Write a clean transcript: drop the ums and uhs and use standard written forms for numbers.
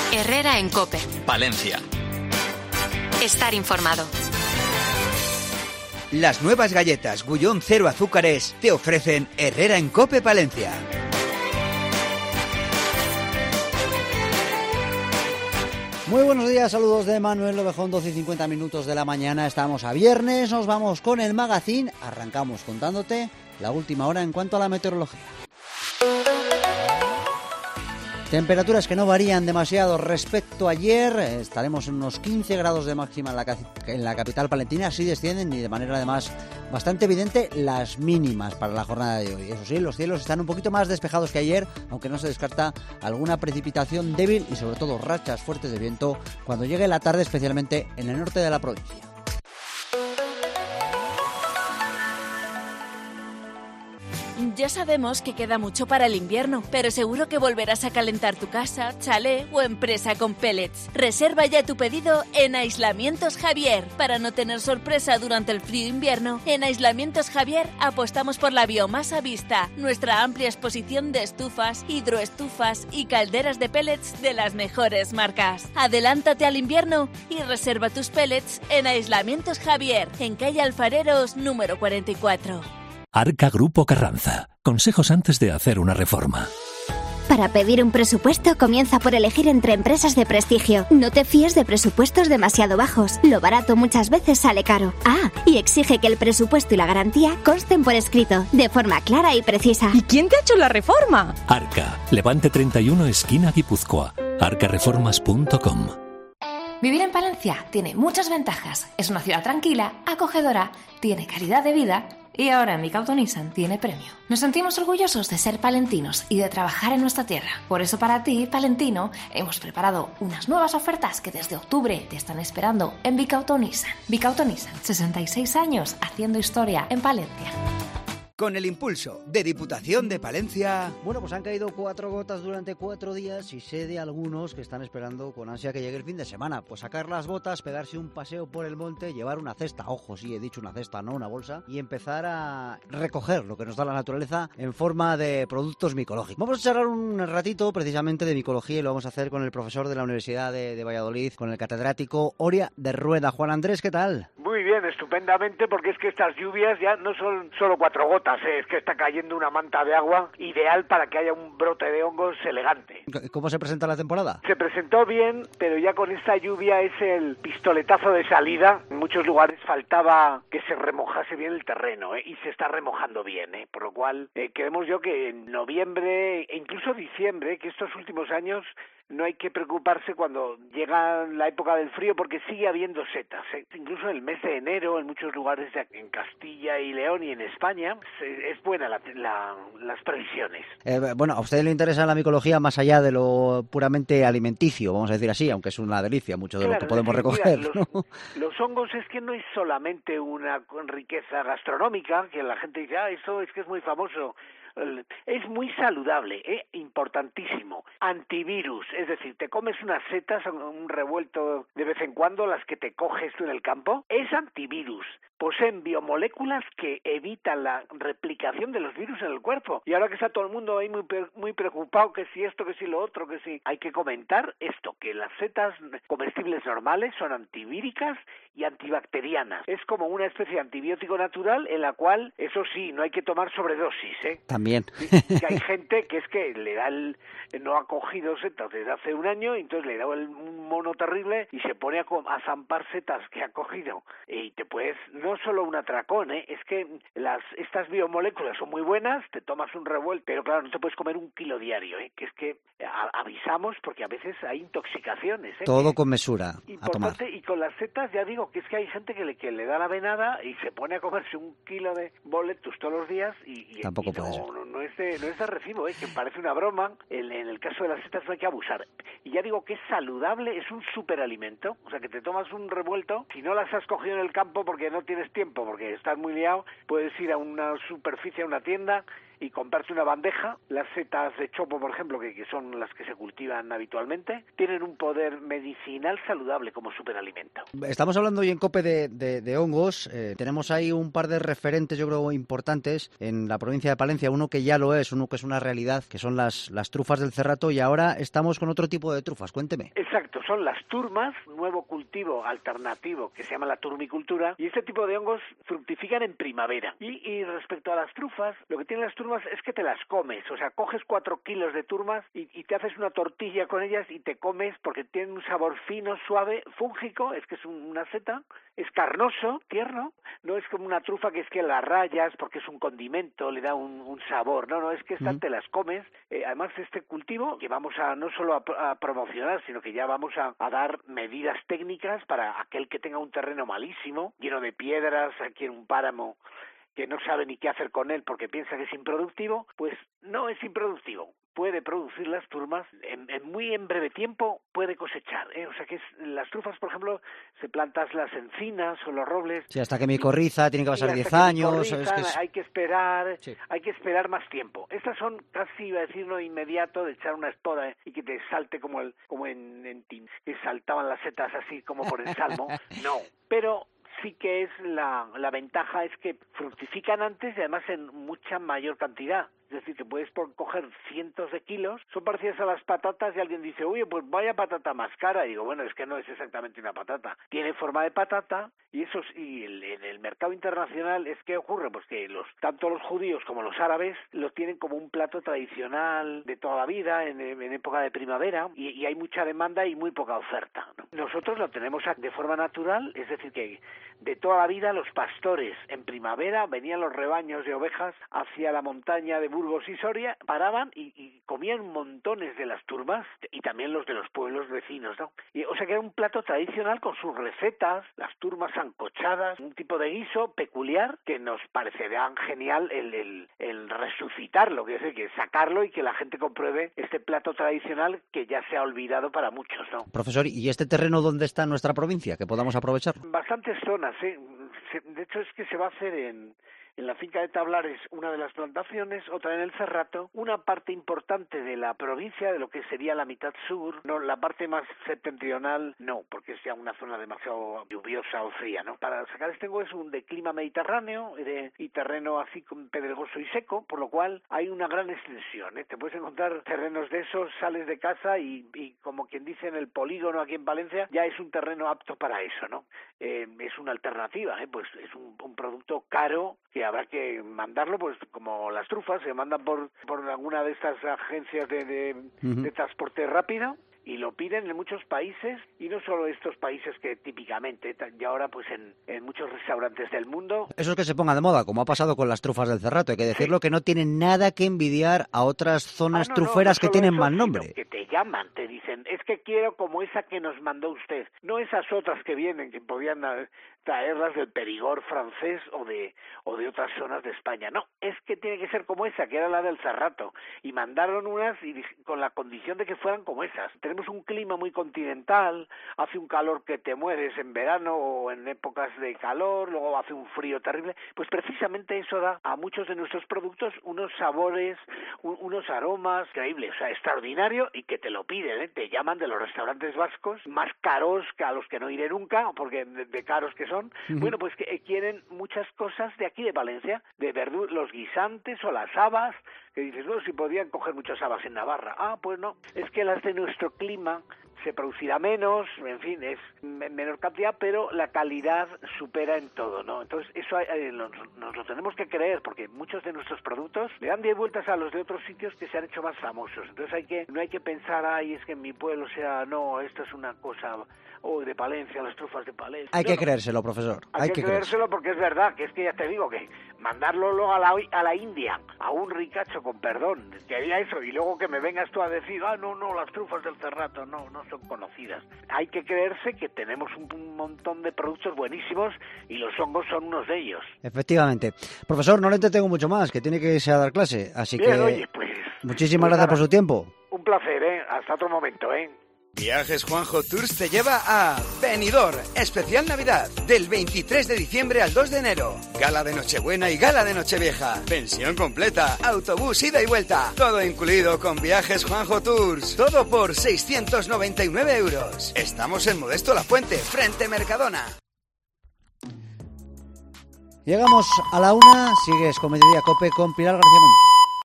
Herrera en COPE. Palencia. Estar informado. Las nuevas galletas Gullón Cero Azúcares te ofrecen Herrera en COPE Palencia. Muy buenos días, saludos de Manuel Lobejón, 12 y 50 minutos de la mañana. Estamos a viernes, nos vamos con el magazine. Arrancamos contándote la última hora en cuanto a la meteorología. Temperaturas que no varían demasiado respecto a ayer. Estaremos en unos 15 grados de máxima en la capital palentina. Así descienden y de manera además bastante evidente las mínimas para la jornada de hoy. Eso sí, los cielos están un poquito más despejados que ayer, aunque no se descarta alguna precipitación débil y sobre todo rachas fuertes de viento cuando llegue la tarde, especialmente en el norte de la provincia. Ya sabemos que queda mucho para el invierno, pero seguro que volverás a calentar tu casa, chalet o empresa con pellets. Reserva ya tu pedido en Aislamientos Javier. Para no tener sorpresa durante el frío invierno, en Aislamientos Javier apostamos por la biomasa vista, nuestra amplia exposición de estufas, hidroestufas y calderas de pellets de las mejores marcas. Adelántate al invierno y reserva tus pellets en Aislamientos Javier, en calle Alfareros número 44. Arca Grupo Carranza. Consejos antes de hacer una reforma. Para pedir un presupuesto, comienza por elegir entre empresas de prestigio. No te fíes de presupuestos demasiado bajos. Lo barato muchas veces sale caro. Ah, y exige que el presupuesto y la garantía consten por escrito, de forma clara y precisa. ¿Y quién te ha hecho la reforma? Arca. Levante 31, esquina Guipúzcoa. arcareformas.com. Vivir en Palencia tiene muchas ventajas. Es una ciudad tranquila, acogedora, tiene calidad de vida y ahora en Bicauto Nissan tiene premio. Nos sentimos orgullosos de ser palentinos y de trabajar en nuestra tierra. Por eso para ti, palentino, hemos preparado unas nuevas ofertas que desde octubre te están esperando en Bicauto Nissan. Bicauto Nissan, 66 años haciendo historia en Palencia. Con el impulso de Diputación de Palencia. Bueno, pues han caído 4 gotas durante 4 días y sé de algunos que están esperando con ansia que llegue el fin de semana. Pues sacar las botas, pegarse un paseo por el monte, llevar una cesta, ojo, sí, he dicho una cesta, no una bolsa, y empezar a recoger lo que nos da la naturaleza en forma de productos micológicos. Vamos a charlar un ratito precisamente de micología y lo vamos a hacer con el profesor de la Universidad de Valladolid, con el catedrático Oria de Rueda. Juan Andrés, ¿qué tal? Muy bien, estupendamente, porque es que estas lluvias ya no son solo 4 gotas, es que está cayendo una manta de agua ideal para que haya un brote de hongos elegante. ¿Cómo se presenta la temporada? Se presentó bien, pero ya con esta lluvia es el pistoletazo de salida. En muchos lugares faltaba que se remojase bien el terreno, y se está remojando bien, por lo cual creemos yo que en noviembre e incluso diciembre, que estos últimos años no hay que preocuparse cuando llega la época del frío porque sigue habiendo setas. Incluso en el mes de enero, en muchos lugares en Castilla y León y en España, es buena las previsiones. Bueno, a usted le interesa la micología más allá de lo puramente alimenticio, vamos a decir así, aunque es una delicia mucho de lo que podemos recoger. Mira, ¿no? Los hongos es que no es solamente una riqueza gastronómica, que la gente dice, eso es que es muy famoso. Es muy saludable, importantísimo. Antivirus, es decir, te comes unas setas, un revuelto de vez en cuando, las que te coges tú en el campo, es antivirus. Poseen biomoléculas que evitan la replicación de los virus en el cuerpo. Y ahora que está todo el mundo ahí muy preocupado, que si esto, que si lo otro, que si... Hay que comentar esto, que las setas comestibles normales son antivíricas y antibacterianas. Es como una especie de antibiótico natural en la cual, eso sí, no hay que tomar sobredosis, También. Que hay gente que es que le da no ha cogido setas desde hace un año, y entonces le da un mono terrible y se pone a zampar setas que ha cogido. Y te puedes... No solo un atracón, es que estas biomoléculas son muy buenas, te tomas un revuelto, pero claro, no te puedes comer 1 kilo diario, que es que avisamos porque a veces hay intoxicaciones. Todo con mesura, a tomar. Y con las setas ya digo que es que hay gente que le da la venada y se pone a comerse 1 kilo de boletus todos los días y tampoco puede ser. No es de recibo, que parece una broma. En el caso de las setas no hay que abusar. Y ya digo que es saludable, es un superalimento, o sea que te tomas un revuelto, si no las has cogido en el campo porque no tienes tiempo, porque estás muy liado, puedes ir a una superficie, a una tienda y comprarte una bandeja. Las setas de chopo, por ejemplo, que son las que se cultivan habitualmente, tienen un poder medicinal saludable como superalimento. Estamos hablando hoy en COPE de hongos. Tenemos ahí un par de referentes, yo creo, importantes en la provincia de Palencia. Uno que ya lo es, uno que es una realidad, que son las trufas del Cerrato, y ahora estamos con otro tipo de trufas. Cuénteme. Exacto, son las turmas, nuevo cultivo alternativo que se llama la turmicultura, y este tipo de hongos fructifican en primavera. Y respecto a las trufas, lo que tienen las turmas es que te las comes, o sea, coges 4 kilos de turmas y te haces una tortilla con ellas y te comes porque tienen un sabor fino, suave, fúngico, es que es una seta, es carnoso, tierno, no es como una trufa que es que la rayas porque es un condimento, le da un sabor, no, es que esta te las comes. Además, este cultivo que vamos a no solo a promocionar, sino que ya vamos a dar medidas técnicas para aquel que tenga un terreno malísimo, lleno de piedras, aquí en un páramo, que no sabe ni qué hacer con él porque piensa que es improductivo, pues no es improductivo. Puede producir las turmas, en breve tiempo puede cosechar, O sea que las trufas, por ejemplo, se plantas las encinas o los robles. Sí, hasta que micorriza, tiene que pasar 10 años. Hay que esperar más tiempo. Estas son casi, iba a decir, lo inmediato de echar una estoda y que te salte como en que saltaban las setas así como por el salmo. No, pero sí que es la ventaja es que fructifican antes y además en mucha mayor cantidad. Es decir, que puedes coger cientos de kilos, son parecidas a las patatas y alguien dice, oye, pues vaya patata más cara. Y digo, bueno, es que no es exactamente una patata. Tiene forma de patata y en el mercado internacional es que ocurre, pues que tanto los judíos como los árabes los tienen como un plato tradicional de toda la vida en época de primavera y hay mucha demanda y muy poca oferta, ¿no? Nosotros lo tenemos de forma natural, es decir, que de toda la vida los pastores en primavera venían los rebaños de ovejas hacia la montaña de Burgos y Soria, paraban y comían montones de las turmas y también los de los pueblos vecinos, ¿no? O sea que era un plato tradicional con sus recetas, las turmas sancochadas, un tipo de guiso peculiar que nos parecería genial el resucitarlo, que es decir, que sacarlo y que la gente compruebe este plato tradicional que ya se ha olvidado para muchos, ¿no? Profesor, ¿y este terreno dónde está en nuestra provincia? Que podamos aprovechar. Bastantes zonas, de hecho es que se va a hacer en la finca de Tablares una de las plantaciones, otra en el Cerrato, una parte importante de la provincia, de lo que sería la mitad sur, no, la parte más septentrional no, porque es ya una zona demasiado lluviosa o fría, ¿no? Para sacar este hongos es un de clima mediterráneo y terreno así pedregoso y seco, por lo cual hay una gran extensión, Te puedes encontrar terrenos de esos, sales de casa y como quien dice en el polígono aquí en Palencia, ya es un terreno apto para eso, ¿no? Es una alternativa, pues es un producto caro que habrá que mandarlo, pues como las trufas, se mandan por alguna de estas agencias de transporte rápido y lo piden en muchos países, y no solo estos países que típicamente, y ahora pues en muchos restaurantes del mundo. Eso es que se ponga de moda, como ha pasado con las trufas del Cerrato, hay que decirlo, que no tienen nada que envidiar a otras zonas truferas que tienen mal nombre. Que te llaman, te dicen, es que quiero como esa que nos mandó usted, no esas otras que vienen, que podían traerlas del Perigord francés o de otras zonas de España. No, es que tiene que ser como esa, que era la del Cerrato, y mandaron unas con la condición de que fueran como esas. Tenemos un clima muy continental, hace un calor que te mueres en verano o en épocas de calor, luego hace un frío terrible, pues precisamente eso da a muchos de nuestros productos unos sabores, unos aromas increíbles, o sea, extraordinario, y que te lo piden, te llaman de los restaurantes vascos, más caros que a los que no iré nunca, porque de caros que son. Bueno, pues que quieren muchas cosas de aquí de Valencia, de los guisantes o las habas, que dices, bueno, si podían coger muchas habas en Navarra. Ah, pues no, es que las de nuestro clima se producirá menos, en fin, es menor cantidad, pero la calidad supera en todo, ¿no? Entonces eso nos lo tenemos que creer, porque muchos de nuestros productos le dan 10 vueltas a los de otros sitios que se han hecho más famosos. Entonces no hay que pensar, es que en mi pueblo no, esto es una cosa de Palencia, las trufas de Palencia. Hay que creérselo, profesor. Hay que creérselo, porque es verdad, que es que ya te digo que mandarlo luego a la India, a un ricacho, con perdón, que haría eso, y luego que me vengas tú a decir, no, las trufas del Cerrato no son conocidas. Hay que creerse que tenemos un montón de productos buenísimos y los hongos son unos de ellos. Efectivamente. Profesor, no le entretengo mucho más, que tiene que irse a dar clase, así bien, que oye, pues, muchísimas gracias por su tiempo. Un placer, hasta otro momento, Viajes Juanjo Tours te lleva a Benidorm, especial Navidad, del 23 de diciembre al 2 de enero. Gala de Nochebuena y gala de Nochevieja. Pensión completa, autobús ida y vuelta. Todo incluido con Viajes Juanjo Tours. Todo por 699 euros. Estamos en Modesto La Fuente, frente Mercadona. Llegamos a la 1, sigues con Mediodía Cope con Pilar García Muñoz.